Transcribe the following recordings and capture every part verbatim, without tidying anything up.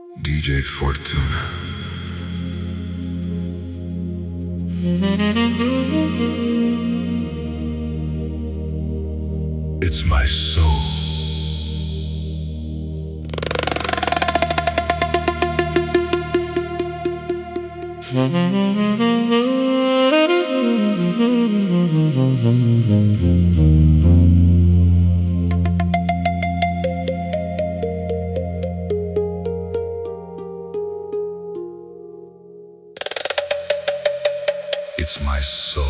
D J Fortuna. It's my soul. It's my soul.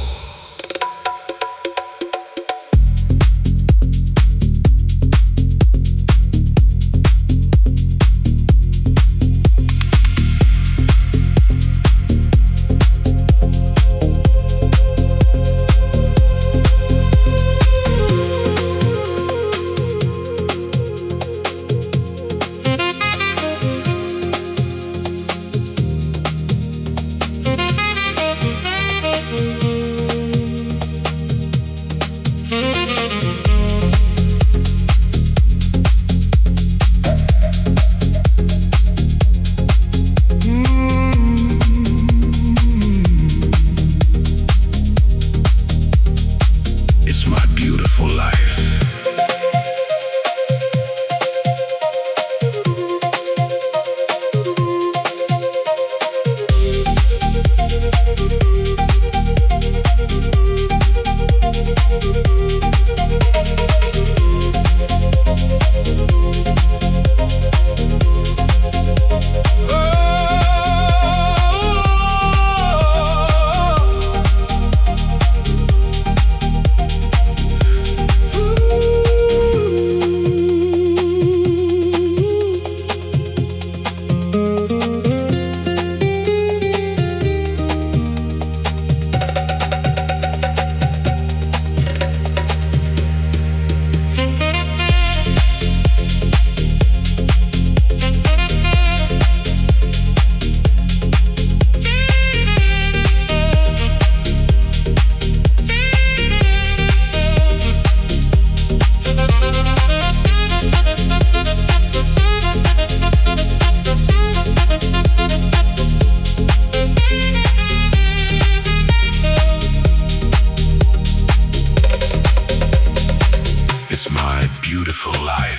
It's my beautiful life.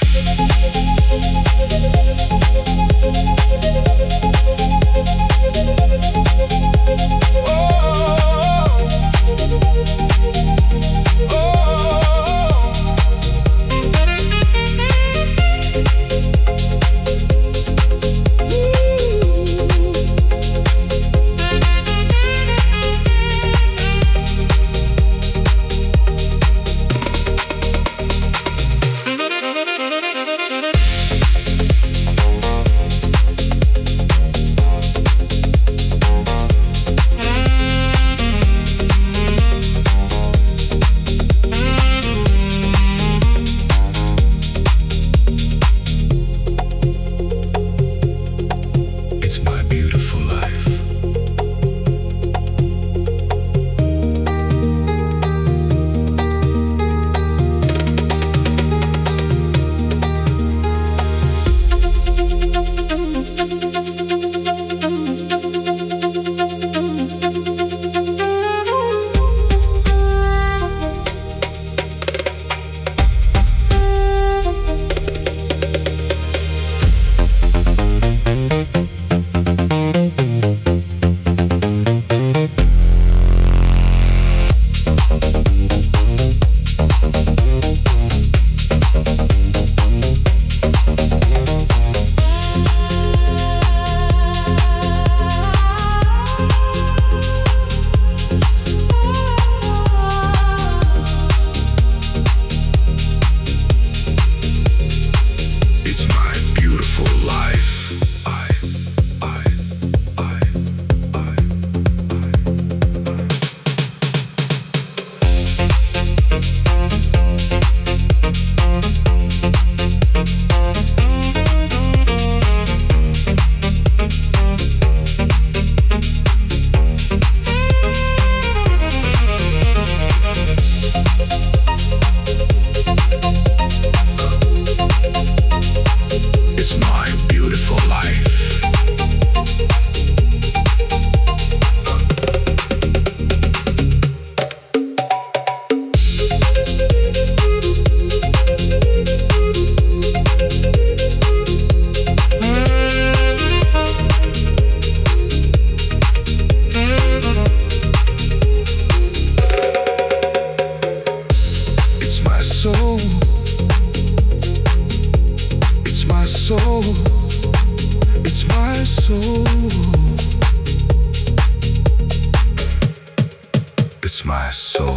my soul.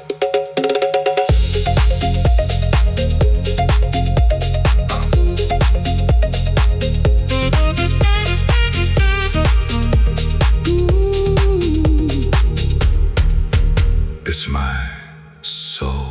It's my soul.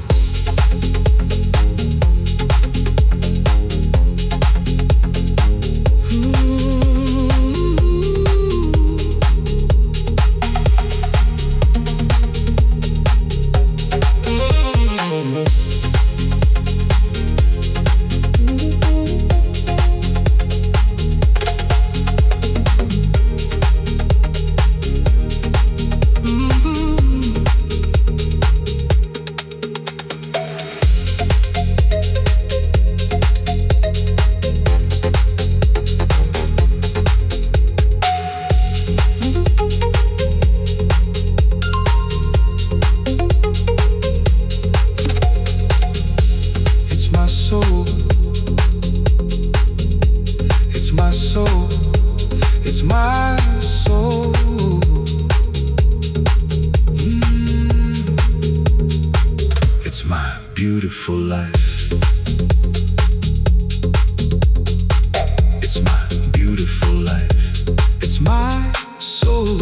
It's my soul, it's my soul. Mm. It's my beautiful life. It's my beautiful life. It's my soul.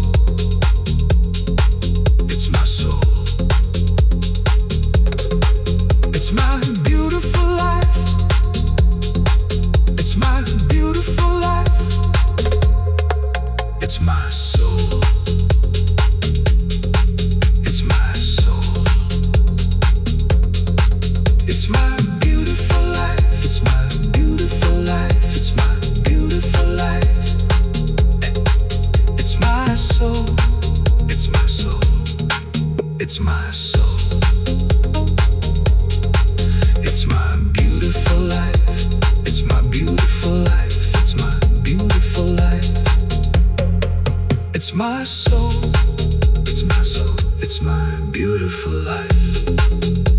It's my soul. It's my beautiful life. It's my beautiful life. It's my soul. It's my soul. It's my beautiful life. It's my beautiful life. It's my beautiful life. It's my soul. It's my soul. It's my soul. It's my beautiful life. It's my beautiful life. It's my beautiful life. It's my soul. It's my soul. It's my beautiful life.